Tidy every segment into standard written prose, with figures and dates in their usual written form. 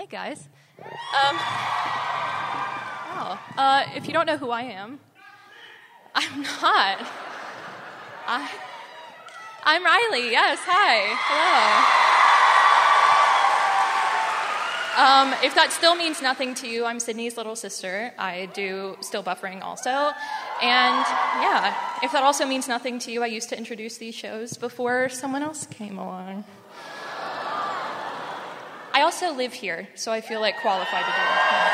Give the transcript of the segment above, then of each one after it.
Hi, guys. If you don't know who I am, I'm not. I'm Riley. Yes, hi. Hello. If that still means nothing to you, I'm Sydney's little sister. I do still buffering also. And yeah, if that also means nothing to you, I used to introduce these shows before someone else came along. I also live here, so I feel like qualified to do it.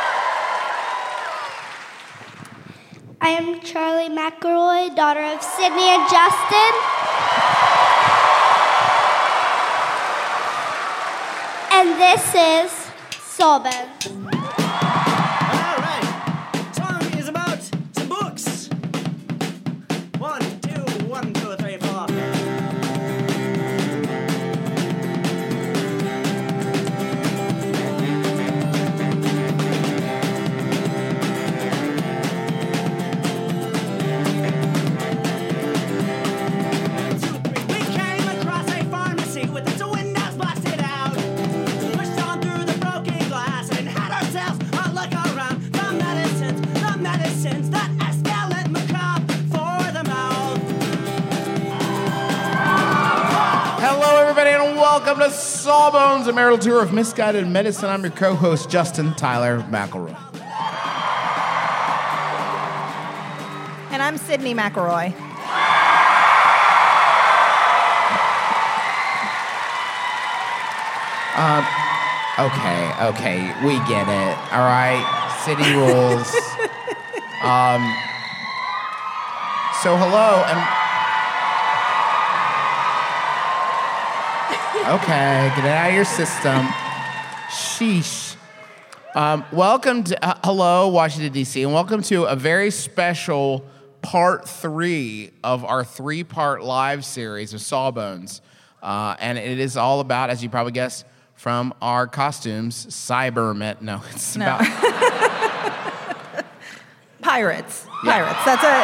I am Charlie McElroy, daughter of Sydney and Justin. And this is Sawbones. All right. Song is about some books. 1, 2, 1, 2, 3, 4. Welcome to Sawbones, a marital tour of misguided medicine. I'm your co-host, Justin Tyler McElroy. And I'm Sydney McElroy. Okay, we get it. All right, city rules. So hello, and okay, get it out of your system. Sheesh. Welcome to, hello, Washington, D.C., and welcome to a very special part 3 of our 3-part live series of Sawbones. And it is all about, as you probably guessed from our costumes, about... Pirates. Yeah. Pirates.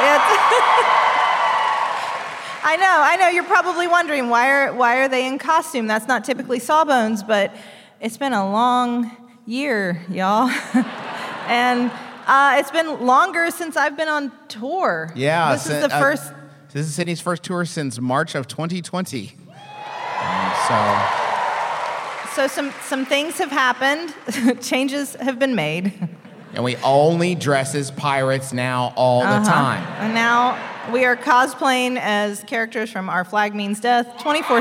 I know. You're probably wondering why are they in costume? That's not typically Sawbones, but it's been a long year, y'all, and it's been longer since I've been on tour. Yeah, this is the first. This is Sydney's first tour since March of 2020. So some things have happened. Changes have been made. And we only dress as pirates now all the time. And now we are cosplaying as characters from Our Flag Means Death 24/7.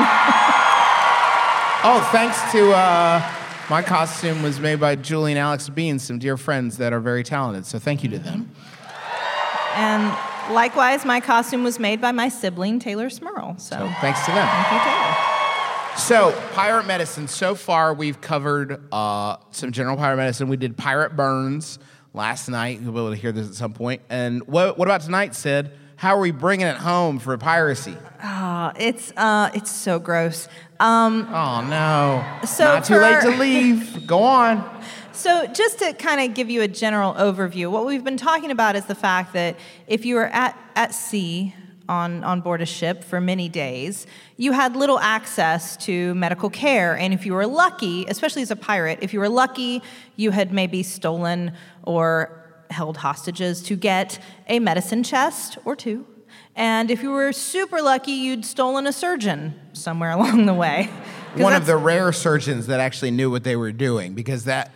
Oh, thanks to my costume was made by Julie and Alex Bean, some dear friends that are very talented. So thank you to them. And likewise, my costume was made by my sibling, Taylor Smurl. So thanks to them. Thank you, Taylor. So, pirate medicine. So far, we've covered some general pirate medicine. We did pirate burns last night. You'll be able to hear this at some point. And what about tonight, Sid? How are we bringing it home for piracy? It's so gross. Oh, no. So not too late to leave. Go on. So just to kind of give you a general overview, what we've been talking about is the fact that if you were at sea on board a ship for many days, you had little access to medical care. And if you were lucky, especially as a pirate, if you were lucky, you had maybe stolen or held hostages to get a medicine chest or two. And if you were super lucky, you'd stolen a surgeon somewhere along the way. One of the rare surgeons that actually knew what they were doing, because the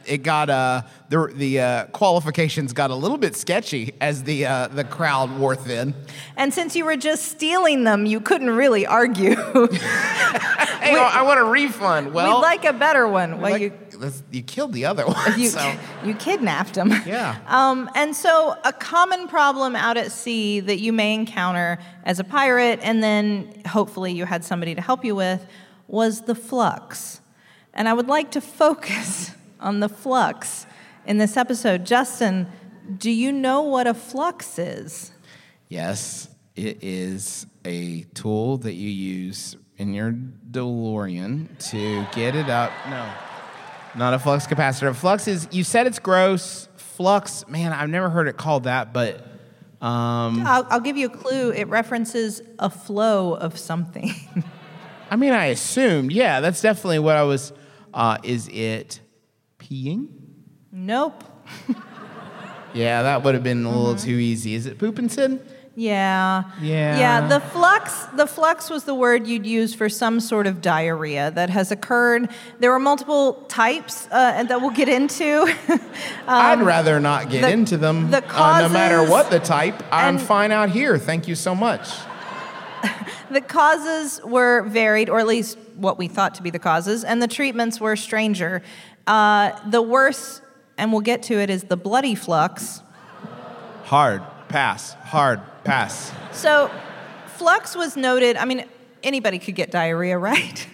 qualifications got a little bit sketchy as the crowd wore thin. And since you were just stealing them, you couldn't really argue. Hey, I want a refund. Well, we'd like a better one. Well, you killed the other one. You kidnapped them. Yeah. And so a common problem out at sea that you may encounter as a pirate, and then hopefully you had somebody to help you with, was the flux. And I would like to focus on the flux in this episode. Justin, do you know what a flux is? Yes, it is a tool that you use in your DeLorean to get it up. No, not a flux capacitor. Flux is, you said it's gross. Flux, man, I've never heard it called that, but... I'll give you a clue. It references a flow of something. I mean, I assumed, yeah, that's definitely what I was, is it peeing? Nope. Yeah, that would have been a little too easy. Is it pooping, Sid? Yeah. Yeah. Yeah, the flux was the word you'd use for some sort of diarrhea that has occurred. There were multiple types and that we'll get into. I'd rather not get into them. the No matter causes- what the type, I'm and- fine out here. Thank you so much. The causes were varied, or at least what we thought to be the causes, and the treatments were stranger. The worst, and we'll get to it, is the bloody flux. Hard pass. Hard pass. So, flux was noted. I mean, anybody could get diarrhea, right?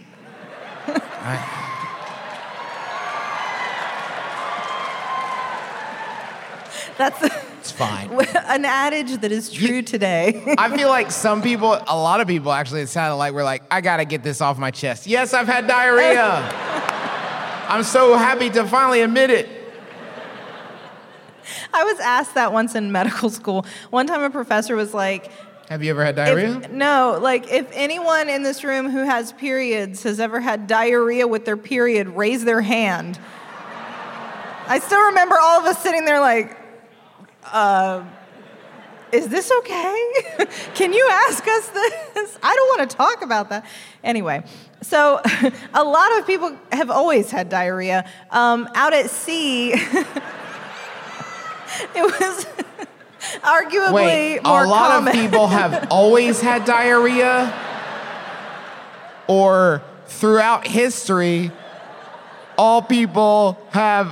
That's It's fine. an adage that is true today. I feel like a lot of people actually, it sounded like we're like, I gotta get this off my chest. Yes, I've had diarrhea. I'm so happy to finally admit it. I was asked that once in medical school. One time a professor was like, Have you ever had diarrhea? if anyone in this room who has periods has ever had diarrhea with their period, raise their hand. I still remember all of us sitting there like, is this okay? Can you ask us this? I don't want to talk about that. Anyway, so a lot of people have always had diarrhea. Out at sea, it was arguably Wait, more a lot common. of people have always had diarrhea? Or throughout history, all people have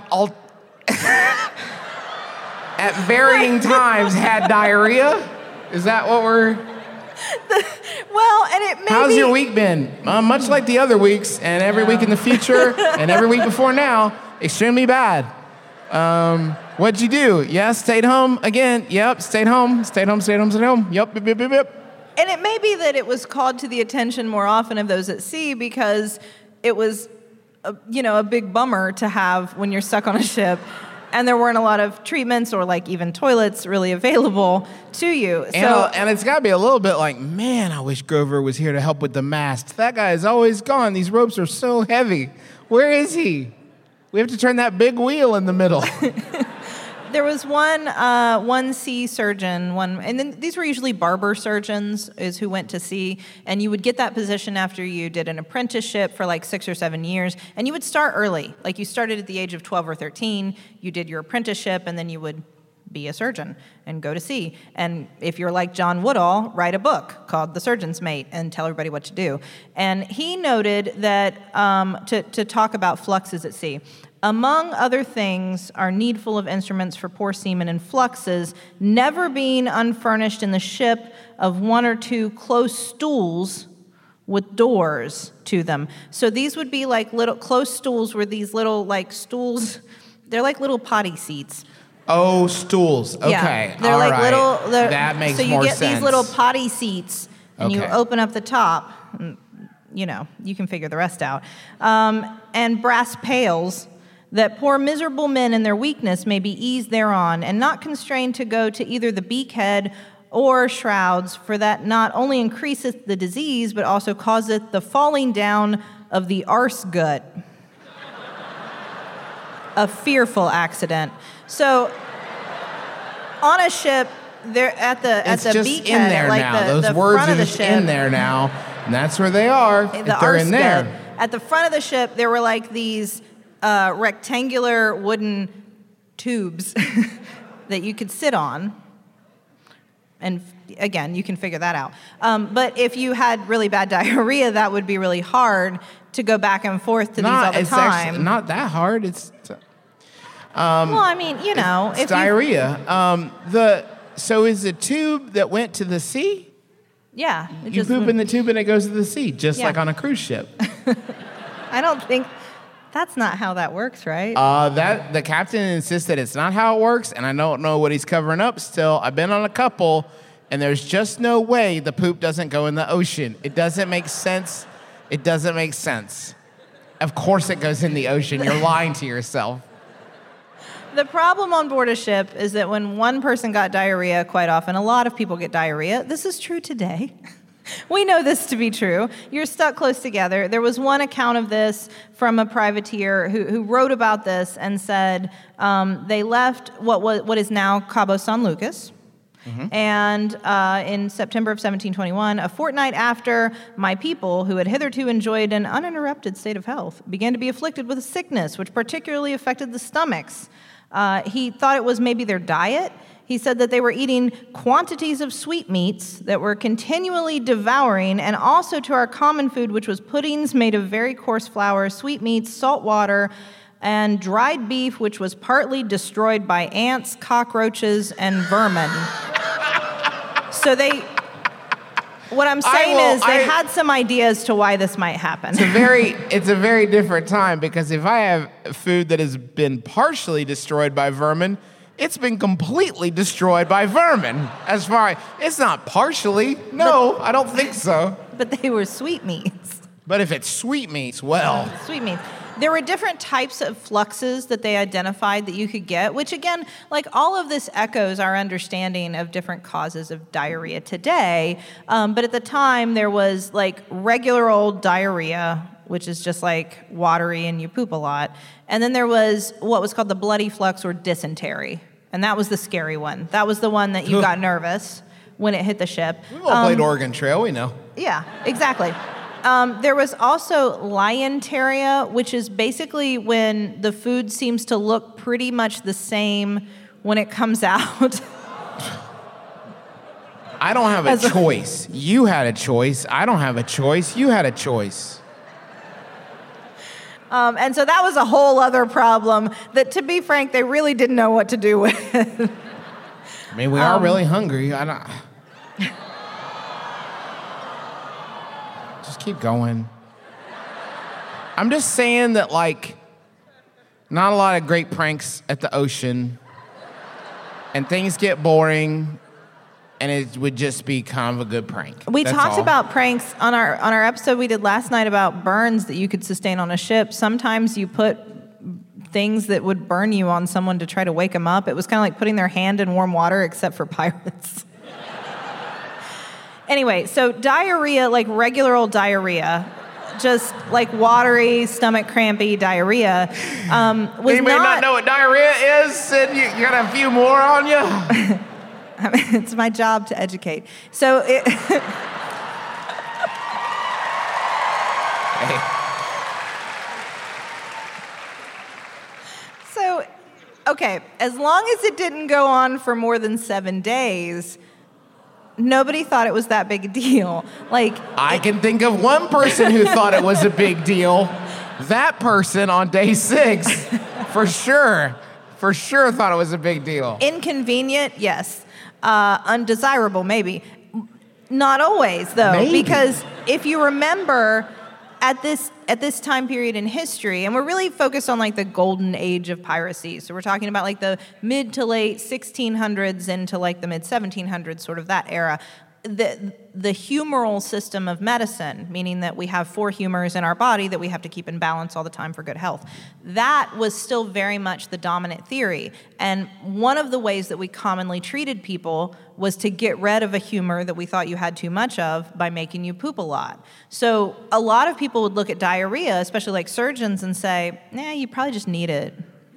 at varying times had diarrhea? Is that what we're... Well, and it may How's be, your week been? Much like the other weeks, and every week in the future, and every week before now, extremely bad. What'd you do? Yeah, stayed home again. Yep, stayed home. Yep, yep. And it may be that it was called to the attention more often of those at sea because it was, a big bummer to have when you're stuck on a ship, and there weren't a lot of treatments or like even toilets really available to you. And it's got to be a little bit like, man, I wish Grover was here to help with the mast. That guy is always gone. These ropes are so heavy. Where is he? We have to turn that big wheel in the middle. There was one sea surgeon, and then these were usually barber surgeons is who went to sea, and you would get that position after you did an apprenticeship for like 6 or 7 years, and you would start early. Like you started at the age of 12 or 13, you did your apprenticeship, and then you would be a surgeon and go to sea. And if you're like John Woodall, write a book called The Surgeon's Mate and tell everybody what to do. And he noted that to talk about fluxes at sea, among other things are needful of instruments for poor seamen and fluxes, never being unfurnished in the ship of 1 or 2 close stools with doors to them. So these would be like little close stools were these little like stools, they're like little potty seats. Oh, stools. Okay. Yeah, they're All like right. little. That makes more sense. So you get these little potty seats, and you Okay. open up the top. And, you can figure the rest out. And brass pails that poor miserable men in their weakness may be eased thereon, and not constrained to go to either the beakhead or shrouds, for that not only increaseth the disease, but also causeth the falling down of the arse gut. A fearful accident. So, on a ship, they're at the It's just beakhead, in there like now. the Those words front are of the just ship, in there now, and that's where they are. If the they're arse in there. gut. At the front of the ship, there were like these rectangular wooden tubes that you could sit on. And again, you can figure that out. But if you had really bad diarrhea, that would be really hard to go back and forth to these all the It's time. actually not that hard. It's Well, I mean, it's if you, diarrhea. So is the tube that went to the sea? yeah, it You just poop in the tube and it goes to the sea, just Yeah. like on a cruise ship. I don't think that's not how that works, right? That the captain insists that it's not how it works, and I don't know what he's covering up still. I've been on a couple, and there's just no way the poop doesn't go in the ocean. It doesn't make sense. It doesn't make sense. Of course it goes in the ocean. You're lying to yourself. The problem on board a ship is that when one person got diarrhea, quite often a lot of people get diarrhea. This is true today. We know this to be true. You're stuck close together. There was one account of this from a privateer who wrote about this and said they left what is now Cabo San Lucas. And in September of 1721, a fortnight after, my people, who had hitherto enjoyed an uninterrupted state of health, began to be afflicted with a sickness which particularly affected the stomachs. He thought it was maybe their diet. He said that they were eating quantities of sweetmeats that were continually devouring, and also to our common food, which was puddings made of very coarse flour, sweetmeats, salt water, and dried beef, which was partly destroyed by ants, cockroaches, and vermin. So what I'm saying is they had some ideas to why this might happen. It's a very different time, because if I have food that has been partially destroyed by vermin, it's been completely destroyed by vermin. It's not partially. No, I don't think so. But they were sweetmeats. But if it's sweetmeats, well. Sweetmeats. There were different types of fluxes that they identified that you could get, which again, like all of this echoes our understanding of different causes of diarrhea today. But at the time, there was like regular old diarrhea, which is just like watery and you poop a lot. And then there was what was called the bloody flux or dysentery. And that was the scary one. That was the one that you got nervous when it hit the ship. We've all played Oregon Trail, we know. Yeah, exactly. There was also liontaria, which is basically when the food seems to look pretty much the same when it comes out. I don't have a choice. You had a choice. I don't have a choice. You had a choice. And so that was a whole other problem that, to be frank, they really didn't know what to do with. I mean, we are really hungry. Just keep going. I'm just saying that, like, not a lot of great pranks at the ocean, and things get boring, and it would just be kind of a good prank. We talked about pranks on our episode we did last night about burns that you could sustain on a ship. Sometimes you put things that would burn you on someone to try to wake them up. It was kind of like putting their hand in warm water, except for pirates. Anyway, so diarrhea, like regular old diarrhea, just like watery, stomach crampy diarrhea, was You may not know what diarrhea is, Sid. You got a few more on you? I mean, it's my job to educate. So okay, as long as it didn't go on for more than 7 days, nobody thought it was that big a deal. I can think of one person who thought it was a big deal. That person on day 6, for sure thought it was a big deal. Inconvenient, yes. Undesirable, maybe. Not always, though, Maybe. Because if you remember, at this time period in history, and we're really focused on like the golden age of piracy. So we're talking about like the mid to late 1600s into like the mid 1700s, sort of that era. The humoral system of medicine, meaning that we have 4 humors in our body that we have to keep in balance all the time for good health. That was still very much the dominant theory. And one of the ways that we commonly treated people was to get rid of a humor that we thought you had too much of by making you poop a lot. So a lot of people would look at diarrhea, especially like surgeons, and say, nah, you probably just need it.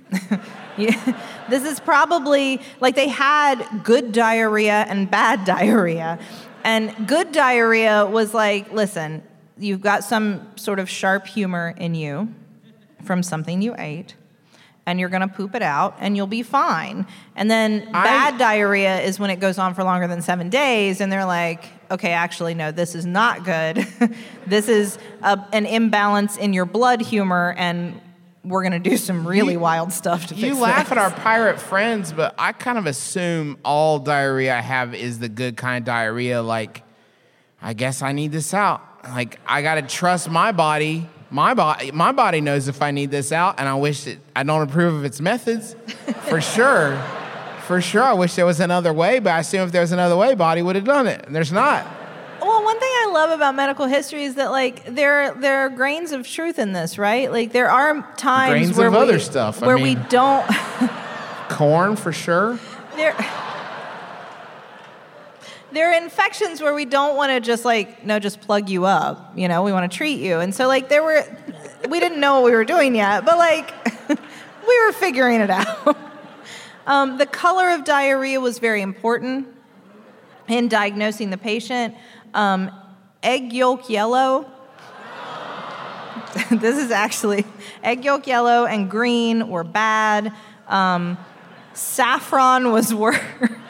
This is probably, like they had good diarrhea and bad diarrhea. And good diarrhea was like, listen, you've got some sort of sharp humor in you from something you ate, and you're going to poop it out, and you'll be fine. And then bad diarrhea is when it goes on for longer than 7 days, and they're like, okay, actually, no, this is not good. This is an imbalance in your blood humor, and we're going to do some really wild stuff to fix You laugh this. at our pirate friends, but I kind of assume all diarrhea I have is the good kind of diarrhea. Like, I guess I need this out. Like, I got to trust my body. My body knows if I need this out, and I don't approve of its methods. For sure. For sure, I wish there was another way, but I assume if there was another way, body would have done it. And there's not. Well, one thing I love about medical history is that, like, there are grains of truth in this, right? Like, there are times Grains where of other stuff. where we don't. there are infections where we don't want to just just plug you up. We want to treat you. And so we didn't know what we were doing yet, but we were figuring it out. The color of diarrhea was very important in diagnosing the patient. Egg yolk yellow. This is actually egg yolk yellow and green were bad. Saffron was worse.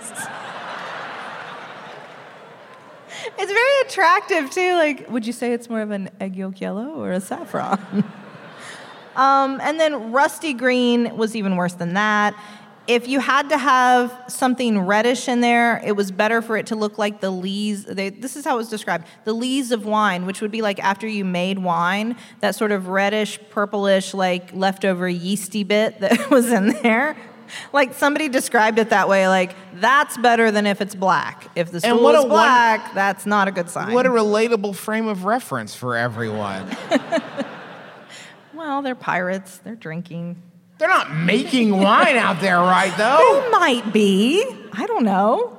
It's very attractive too. Would you say it's more of an egg yolk yellow or a saffron? And then rusty green was even worse than that. If you had to have something reddish in there, it was better for it to look like the lees. This is how it was described. The lees of wine, which would be after you made wine, that sort of reddish, purplish, leftover yeasty bit that was in there. Somebody described it that way, that's better than if it's black. If the stool is black, that's not a good sign. What a relatable frame of reference for everyone. Well, they're pirates. They're drinking. They're not making wine out there, right, though? They might be. I don't know.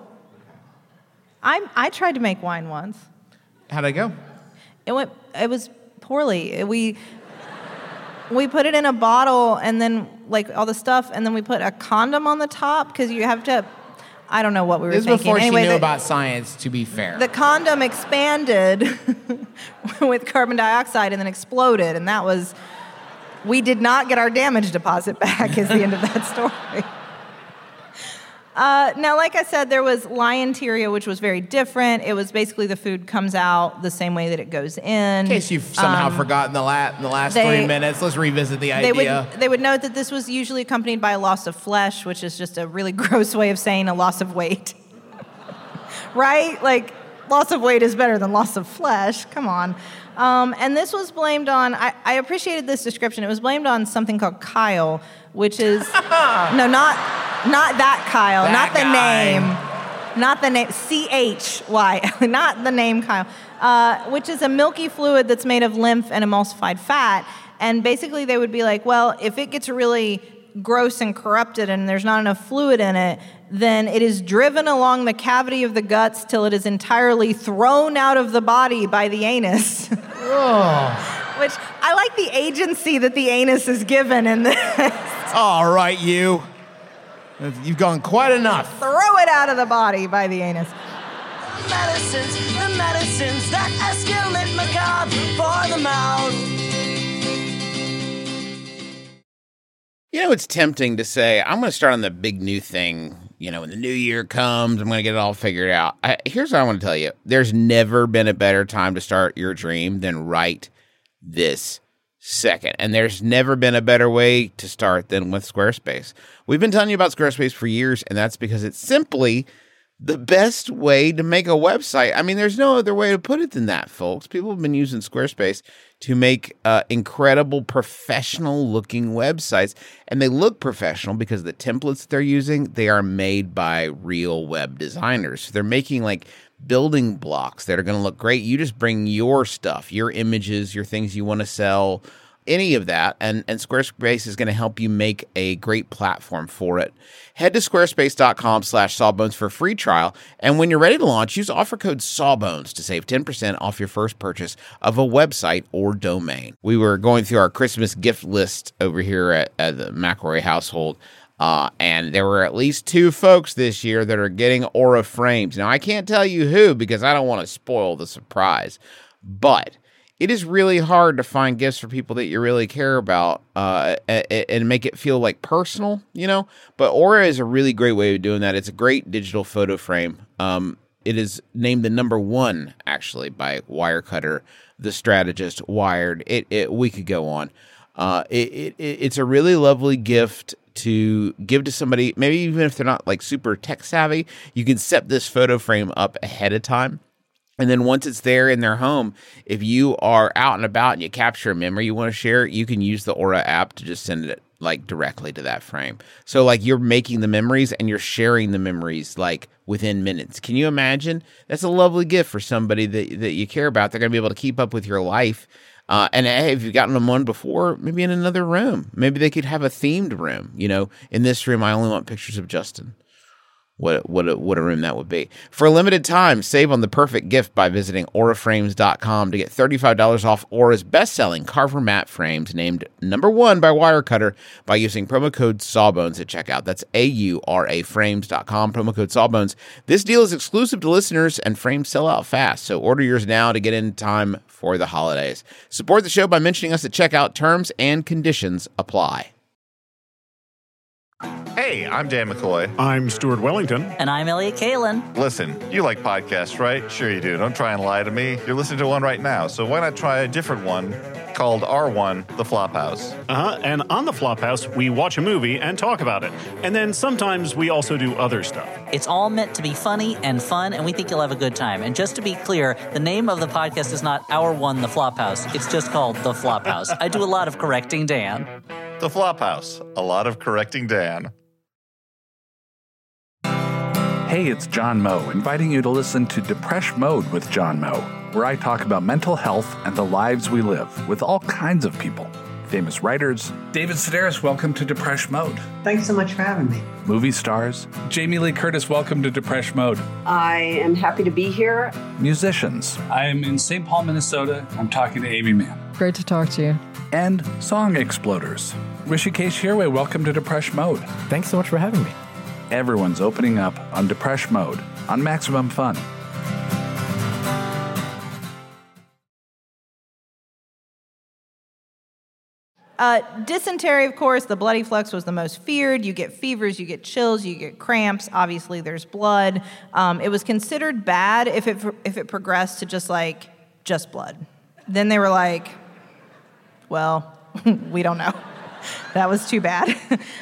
I tried to make wine once. How'd it go? It was poorly. We put it in a bottle and then all the stuff, and then we put a condom on the top because you have to. I don't know what we were thinking. This is before she knew about science, to be fair. The condom expanded with carbon dioxide and then exploded, and that was. We did not get our damage deposit back is the end of that story. Now, like I said, there was lionteria, which was very different. It was basically the food comes out the same way that it goes in. In case you've somehow forgotten the last 3 minutes, let's revisit the idea. They would note that this was usually accompanied by a loss of flesh, which is just a really gross way of saying a loss of weight. Right? Loss of weight is better than loss of flesh. Come on. And this was blamed on, I appreciated this description. It was blamed on something called chyle, which is, no, not that Kyle, that not the guy. name, not the name, C-H-Y, not the name Kyle, which is a milky fluid that's made of lymph and emulsified fat. And basically they would be well, if it gets really gross and corrupted and there's not enough fluid in it, then it is driven along the cavity of the guts till it is entirely thrown out of the body by the anus. Oh. Which I like the agency that the anus is given in this. All right, you. You've gone quite enough. Throw it out of the body by the anus. The medicines that escalate macabre for the mouth. It's tempting to say, I'm going to start on the big new thing. When the new year comes, I'm going to get it all figured out. Here's what I want to tell you. There's never been a better time to start your dream than right this second. And there's never been a better way to start than with Squarespace. We've been telling you about Squarespace for years, and that's because it's simply the best way to make a website. I mean, there's no other way to put it than that, folks. People have been using Squarespace to make incredible professional-looking websites, and they look professional because the templates that they're using, they are made by real web designers. So they're making building blocks that are going to look great. You just bring your stuff, your images, your things you want to sell, any of that, and Squarespace is going to help you make a great platform for it. Head to squarespace.com/sawbones for a free trial, and when you're ready to launch, use offer code SAWBONES to save 10% off your first purchase of a website or domain. We were going through our Christmas gift list over here at the McElroy household, and there were at least 2 folks this year that are getting Aura frames. Now, I can't tell you who because I don't want to spoil the surprise, but it is really hard to find gifts for people that you really care about and make it feel personal, But Aura is a really great way of doing that. It's a great digital photo frame. It is named the #1, actually, by Wirecutter, The Strategist, Wired. We could go on. It's a really lovely gift to give to somebody, maybe even if they're not super tech savvy. You can set this photo frame up ahead of time. And then once it's there in their home, if you are out and about and you capture a memory you want to share, you can use the Aura app to just send it directly to that frame. So you're making the memories and you're sharing the memories within minutes. Can you imagine? That's a lovely gift for somebody that you care about. They're going to be able to keep up with your life. And hey, if you've gotten them one before, maybe in another room. Maybe they could have a themed room. In this room, I only want pictures of Justin. what a room that would be. For a limited time, save on the perfect gift by visiting auraframes.com to get $35 off Aura's best-selling Carver mat frames, named #1 by Wirecutter, by using promo code Sawbones at checkout. That's AURAFrames.com, promo code Sawbones. This deal is exclusive to listeners, and frames sell out fast, so order yours now to get in time for the holidays. Support the show by mentioning us at checkout. Terms and conditions apply. Hey, I'm Dan McCoy. I'm Stuart Wellington. And I'm Elliot Kalin. Listen, you like podcasts, right? Sure you do. Don't try and lie to me. You're listening to one right now, so why not try a different one called R1, The Flophouse? And on The Flophouse, we watch a movie and talk about it. And then sometimes we also do other stuff. It's all meant to be funny and fun, and we think you'll have a good time. And just to be clear, the name of the podcast is not R1, The Flophouse. It's just called The Flophouse. I do a lot of correcting Dan. The Flophouse. A lot of correcting Dan. Hey, it's John Moe, inviting you to listen to Depresh Mode with John Moe, where I talk about mental health and the lives we live with all kinds of people. Famous writers. David Sedaris, welcome to Depresh Mode. Thanks so much for having me. Movie stars. Jamie Lee Curtis, welcome to Depresh Mode. I am happy to be here. Musicians. I'm in St. Paul, Minnesota. I'm talking to Amy Mann. Great to talk to you. And song exploders. Rishikesh Hirway, welcome to Depresh Mode. Thanks so much for having me. Everyone's opening up on Depresh Mode on Maximum Fun. Dysentery, of course, the bloody flux was the most feared. You get fevers, you get chills, you get cramps. Obviously, there's blood. It was considered bad if it progressed to just blood. Then they were like, well, we don't know. That was too bad.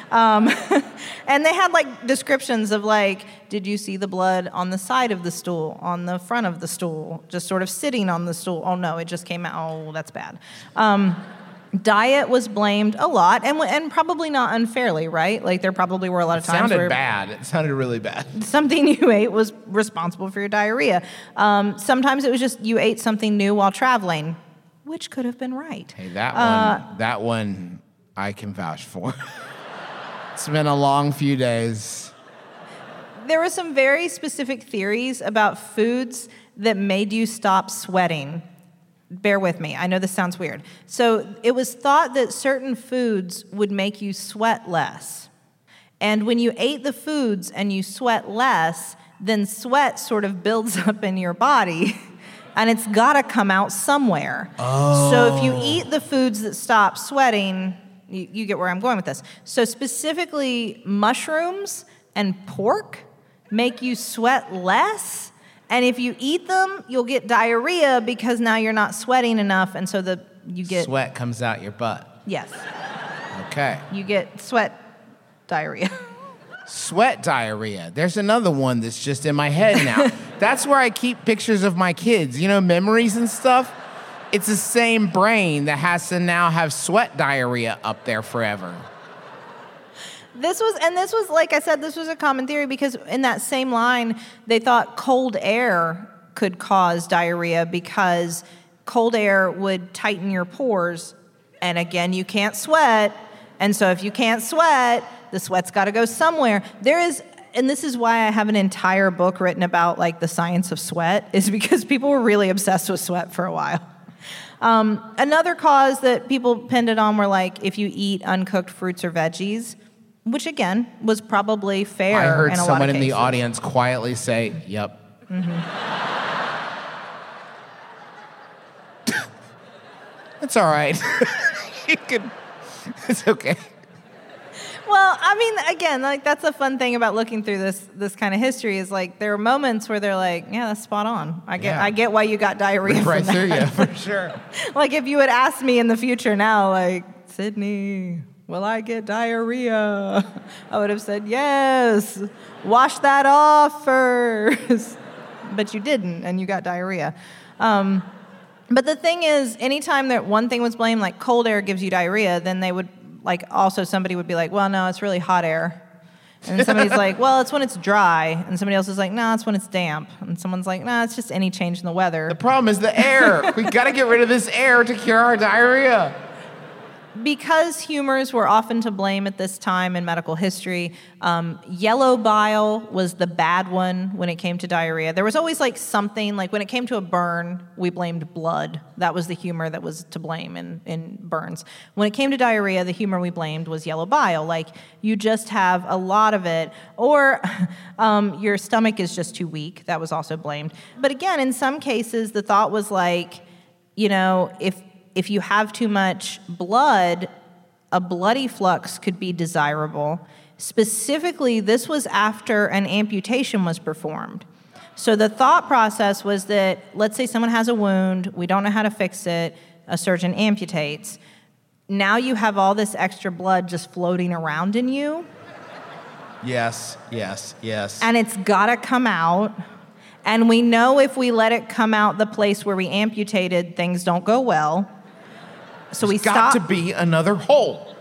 And they had descriptions of did you see the blood on the side of the stool, on the front of the stool, just sort of sitting on the stool? Oh no, it just came out. Oh, that's bad. Diet was blamed a lot, and probably not unfairly, right? There probably were a lot of times where It sounded really bad. Something you ate was responsible for your diarrhea. Sometimes it was just you ate something new while traveling, which could have been right. Hey, that one I can vouch for. It's been a long few days. There were some very specific theories about foods that made you stop sweating. Bear with me. I know this sounds weird. So it was thought that certain foods would make you sweat less. And when you ate the foods and you sweat less, then sweat sort of builds up in your body. And it's got to come out somewhere. Oh. So if you eat the foods that stop sweating, you get where I'm going with this. So specifically, mushrooms and pork make you sweat less. And if you eat them, you'll get diarrhea because now you're not sweating enough. And so you get... Sweat comes out your butt. Yes. Okay. You get sweat diarrhea. Sweat diarrhea. There's another one that's just in my head now. That's where I keep pictures of my kids, memories and stuff. It's the same brain that has to now have sweat diarrhea up there forever. This was, like I said, this was a common theory because in that same line, they thought cold air could cause diarrhea because cold air would tighten your pores. And again, you can't sweat. And so if you can't sweat, the sweat's got to go somewhere. And this is why I have an entire book written about the science of sweat, is because people were really obsessed with sweat for a while. Another cause that people pinned it on were if you eat uncooked fruits or veggies, which again was probably fair. I heard in a someone lot of in the cases. audience quietly say, "Yep." Mm-hmm. It's all right. It's okay. Well, I mean, again, that's the fun thing about looking through this kind of history is there are moments where they're yeah, that's spot on. I get why you got diarrhea right from through that. you, for sure. If you had asked me in the future now, Sydney, will I get diarrhea? I would have said yes. Wash that off first. But you didn't, and you got diarrhea. But the thing is, anytime that one thing was blamed, cold air gives you diarrhea, then they would also somebody would be well, no, it's really hot air. And then somebody's well, it's when it's dry. And somebody else is no, it's when it's damp. And someone's no, it's just any change in the weather. The problem is the air. We got to get rid of this air to cure our diarrhea. because humors were often to blame at this time in medical history, yellow bile was the bad one when it came to diarrhea. There was always like something, like when it came to a burn, we blamed blood. That was the humor that was to blame in burns. When it came to diarrhea, the humor we blamed was yellow bile. Like you just have a lot of it, or your stomach is just too weak. That was also blamed. But again, in some cases, the thought was like, if you have too much blood, a bloody flux could be desirable. Specifically, this was after an amputation was performed. So the thought process was that, let's say someone has a wound, we don't know how to fix it, a surgeon amputates. Now you have all this extra blood just floating around in you. Yes. And it's gotta come out. And we know if we let it come out the place where we amputated, things don't go well. So There's got to be another hole.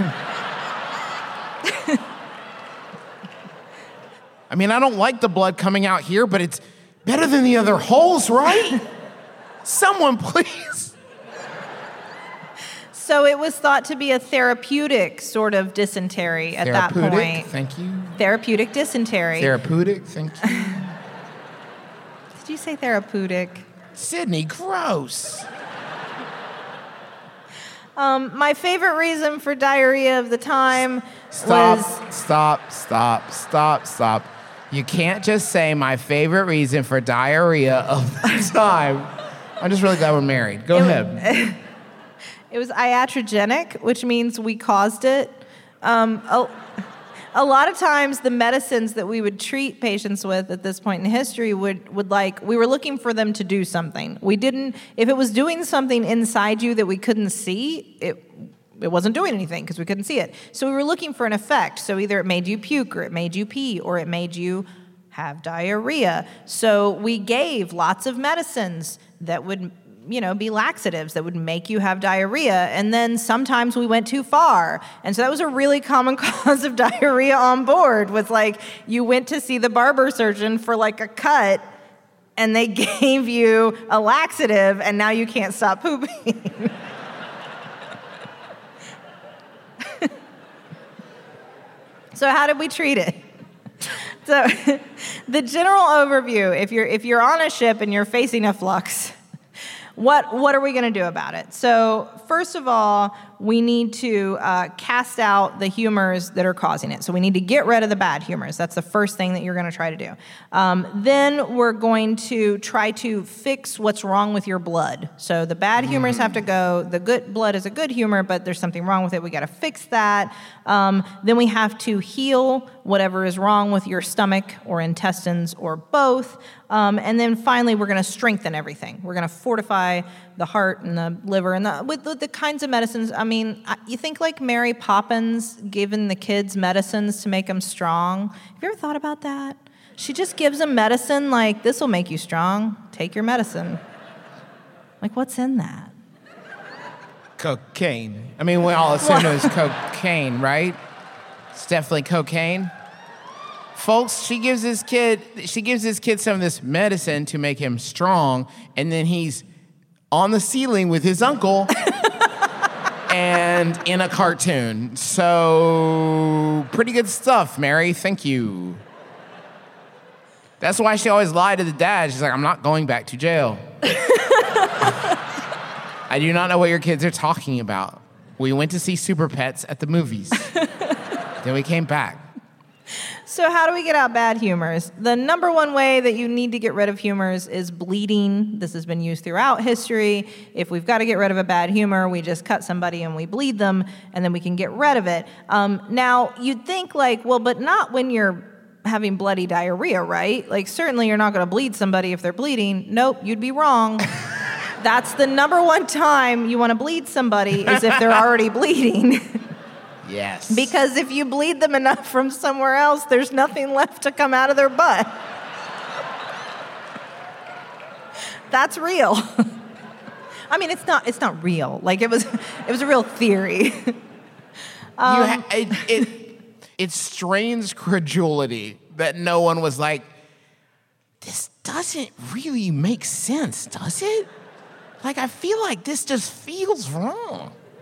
I mean, I don't like the blood coming out here, but it's better than the other holes, right? Someone, please. So it was thought to be a therapeutic sort of dysentery at that point. Thank you. Therapeutic dysentery. Therapeutic, thank you. Did you say therapeutic? Sydney, gross. My favorite reason for diarrhea of the time Stop. was... You can't just say my favorite reason for diarrhea of the time. I'm just really glad we're married. Go ahead. It was iatrogenic, which means we caused it. A lot of times the medicines that we would treat patients with at this point in history we were looking for them to do something. If it was doing something inside you that we couldn't see, it wasn't doing anything because we couldn't see it. So we were looking for an effect. So either it made you puke or it made you pee or it made you have diarrhea. So we gave lots of medicines that would be laxatives that would make you have diarrhea. And then sometimes we went too far. And so that was a really common cause of diarrhea on board, was like you went to see the barber surgeon for like a cut and they gave you a laxative and now you can't stop pooping. So how did we treat it? So the general overview, if you're on a ship and you're facing a flux, what are we going to do about it? So first of all, we need to cast out the humors that are causing it. So we need to get rid of the bad humors. That's the first thing that you're going to try to do. Then we're going to try to fix what's wrong with your blood. So the bad humors have to go. The good blood is a good humor, but there's something wrong with it. We got to fix that. Then we have to heal whatever is wrong with your stomach or intestines or both. And then finally, we're going to strengthen everything. We're going to fortify the heart and the liver and with the kinds of medicines. I mean, you think like Mary Poppins giving the kids medicines to make them strong. Have you ever thought about that? She just gives them medicine like, this will make you strong. Take your medicine. Like, what's in that? Cocaine. I mean, we all assume it was cocaine, right? It's definitely cocaine. Folks, she gives this kid some of this medicine to make him strong, and then he's on the ceiling with his uncle and in a cartoon. So, pretty good stuff, Mary. Thank you. That's why she always lied to the dad. She's like, I'm not going back to jail. I do not know what your kids are talking about. We went to see Super Pets at the movies. Then we came back. So how do we get out bad humors? The number one way that you need to get rid of humors is bleeding. This has been used throughout history. If we've got to get rid of a bad humor, we just cut somebody and we bleed them, and then we can get rid of it. Now, you'd think like, well, but not when you're having bloody diarrhea, right? Like, certainly you're not going to bleed somebody if they're bleeding. Nope, you'd be wrong. That's the number one time you want to bleed somebody is if they're already bleeding. Yes. Because if you bleed them enough from somewhere else, there's nothing left to come out of their butt. That's real. I mean, it's not real. Like it was a real theory. It strains credulity that no one was like, this doesn't really make sense, does it? Like, I feel like this just feels wrong.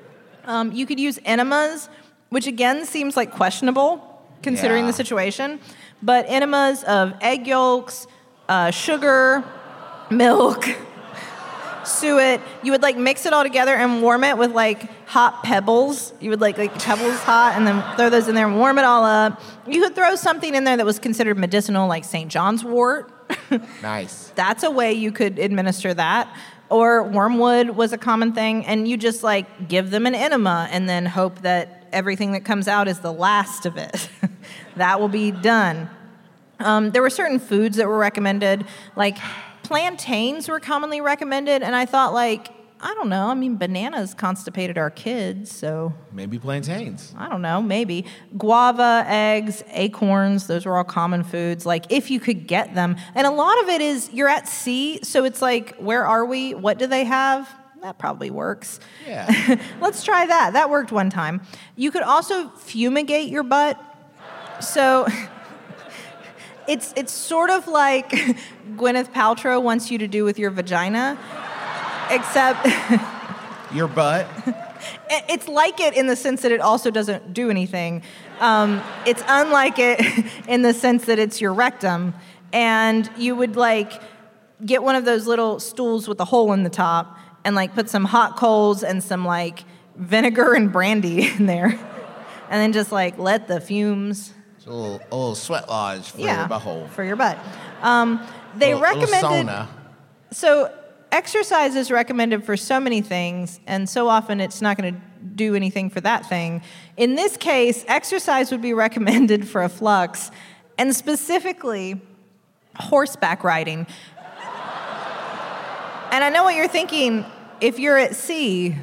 You could use enemas, which again seems like questionable considering the situation. But enemas of egg yolks, sugar, milk, suet. You would like mix it all together and warm it with like hot pebbles. You would like pebbles hot and then throw those in there and warm it all up. You could throw something in there that was considered medicinal, like St. John's wort. Nice. That's a way you could administer that. Or wormwood was a common thing, and you just like give them an enema and then hope that everything that comes out is the last of it. That will be done. There were certain foods that were recommended, like plantains were commonly recommended, and I thought like, I don't know, I mean, bananas constipated our kids, so... Maybe plantains. I don't know, maybe. Guava, eggs, acorns, those were all common foods, like, if you could get them. And a lot of it is, you're at sea, so it's like, where are we? What do they have? That probably works. Yeah. Let's try that. That worked one time. You could also fumigate your butt. So... It's sort of like Gwyneth Paltrow wants you to do with your vagina, except... Your butt? It's like it in the sense that it also doesn't do anything. It's unlike it in the sense that it's your rectum. And you would, like, get one of those little stools with a hole in the top and, like, put some hot coals and some, like, vinegar and brandy in there. And then just, like, let the fumes... A little sweat lodge for your butthole. For your butt. They recommended... sauna. So exercise is recommended for so many things, and so often it's not going to do anything for that thing. In this case, exercise would be recommended for a flux, and specifically horseback riding. And I know what you're thinking. If you're at sea...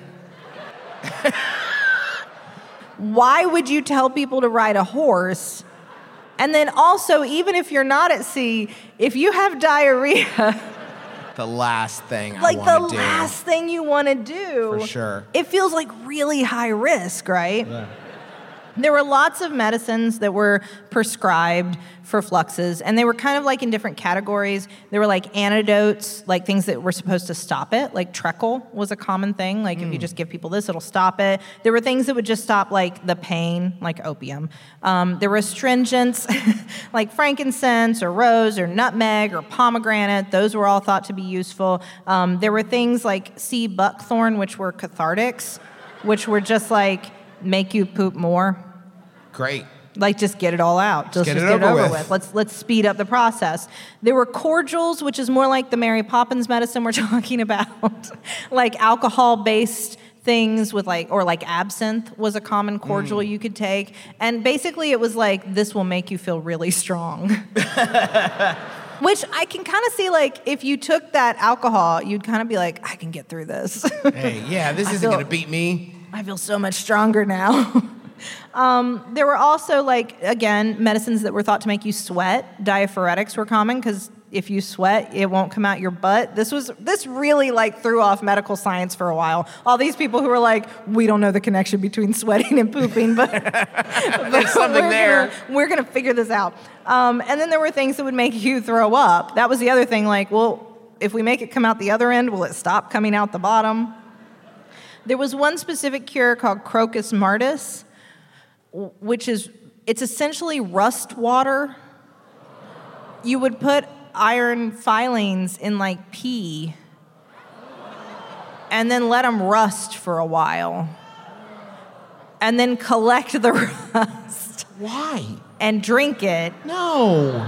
Why would you tell people to ride a horse? And then also, even if you're not at sea, if you have diarrhea... The last thing I like want to do. the last thing you want to do. For sure. It feels like really high risk, right? Yeah. There were lots of medicines that were prescribed for fluxes, and they were kind of like in different categories. There were like antidotes, like things that were supposed to stop it, like treacle was a common thing. Like if you just give people this, it'll stop it. There were things that would just stop like the pain, like opium. There were astringents, like frankincense or rose or nutmeg or pomegranate. Those were all thought to be useful. There were things like sea buckthorn, which were cathartics, which were just like make you poop more. Great. Like just get it all out. Just get it over with. Let's speed up the process. There were cordials, which is more like the Mary Poppins medicine we're talking about. Like alcohol-based things with like absinthe was a common cordial you could take. And basically it was like, this will make you feel really strong. Which I can kind of see, like, if you took that alcohol, you'd kind of be like, I can get through this. Hey, yeah, this isn't going to beat me. I feel so much stronger now. There were also, like, again, medicines that were thought to make you sweat. Diaphoretics were common because if you sweat, it won't come out your butt. This really, like, threw off medical science for a while. All these people who were like, we don't know the connection between sweating and pooping, but there's something there. We're going to figure this out. And then there were things that would make you throw up. That was the other thing, like, well, if we make it come out the other end, will it stop coming out the bottom? There was one specific cure called Crocus Martis, which is, it's essentially rust water. You would put iron filings in like pee and then let them rust for a while and then collect the rust. Why? And drink it. No.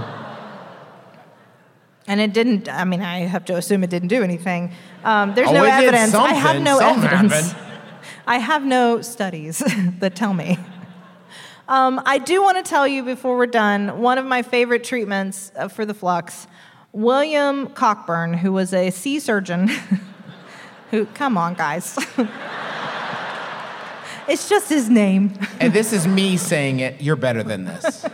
And it didn't, I mean, I have to assume it didn't do anything. There's no evidence. I have no evidence. I have no studies that tell me. I do want to tell you before we're done, one of my favorite treatments for the flux, William Cockburn, who was a sea surgeon, who, come on, guys. It's just his name. And this is me saying it, you're better than this.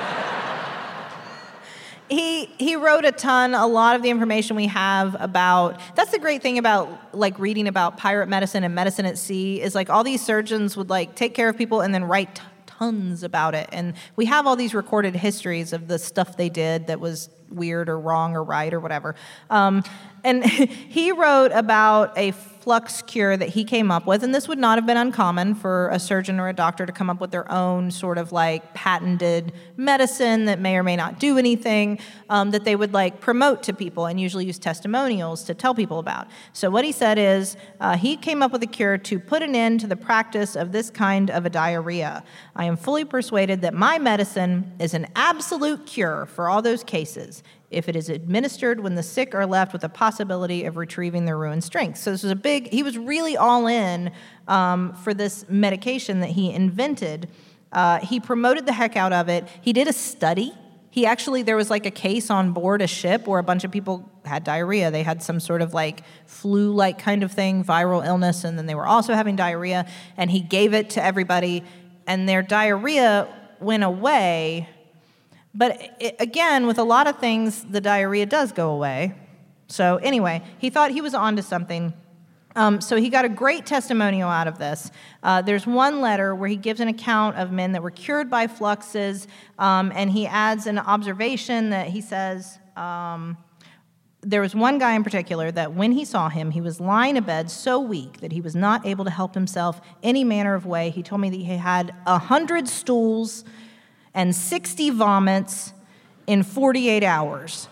He wrote a lot of the information we have about, that's the great thing about like reading about pirate medicine and medicine at sea is like all these surgeons would like take care of people and then write tons about it. And we have all these recorded histories of the stuff they did that was weird or wrong or right or whatever. And he wrote about a flux cure that he came up with, and this would not have been uncommon for a surgeon or a doctor to come up with their own sort of like patented medicine that may or may not do anything, that they would like promote to people and usually use testimonials to tell people about. So what he said is he came up with a cure to put an end to the practice of this kind of a diarrhea. I am fully persuaded that my medicine is an absolute cure for all those cases, if it is administered when the sick are left with the possibility of retrieving their ruined strength. So this was he was really all in for this medication that he invented. He promoted the heck out of it. He did a study. There was like a case on board a ship where a bunch of people had diarrhea. They had some sort of like flu-like kind of thing, viral illness, and then they were also having diarrhea, and he gave it to everybody, and their diarrhea went away. But again, with a lot of things, the diarrhea does go away. So anyway, he thought he was onto something. So he got a great testimonial out of this. There's one letter where he gives an account of men that were cured by fluxes, and he adds an observation that he says, there was one guy in particular that when he saw him, he was lying in bed so weak that he was not able to help himself any manner of way. He told me that he had 100 stools and 60 vomits in 48 hours.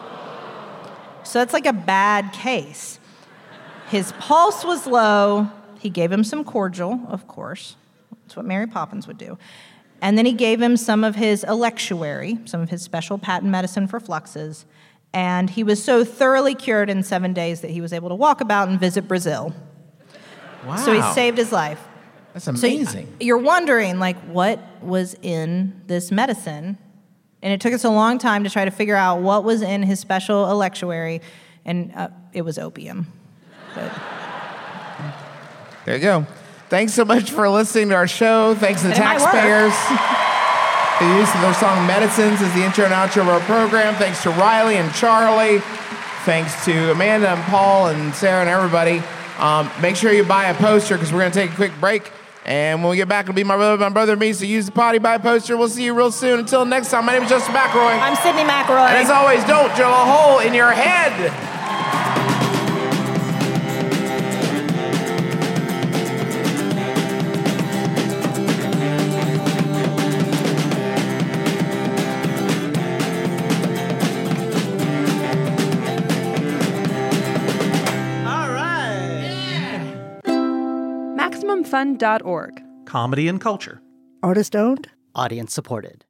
So that's like a bad case. His pulse was low. He gave him some cordial, of course. That's what Mary Poppins would do. And then he gave him some of his electuary, some of his special patent medicine for fluxes. And he was so thoroughly cured in 7 days that he was able to walk about and visit Brazil. Wow. So he saved his life. That's amazing. So you're wondering, like, what was in this medicine? And it took us a long time to try to figure out what was in his special electuary, and it was opium. But there you go. Thanks so much for listening to our show. Thanks to the taxpayers. The use of their song Medicines is the intro and outro of our program. Thanks to Riley and Charlie. Thanks to Amanda and Paul and Sarah and everybody. Make sure you buy a poster because we're going to take a quick break. And when we get back, it'll be my brother and me. So use the potty, buy a poster. We'll see you real soon. Until next time, my name is Justin McElroy. I'm Sydney McElroy. And as always, don't drill a hole in your head. MaximumFun.org. Comedy and culture. Artist owned. Audience supported.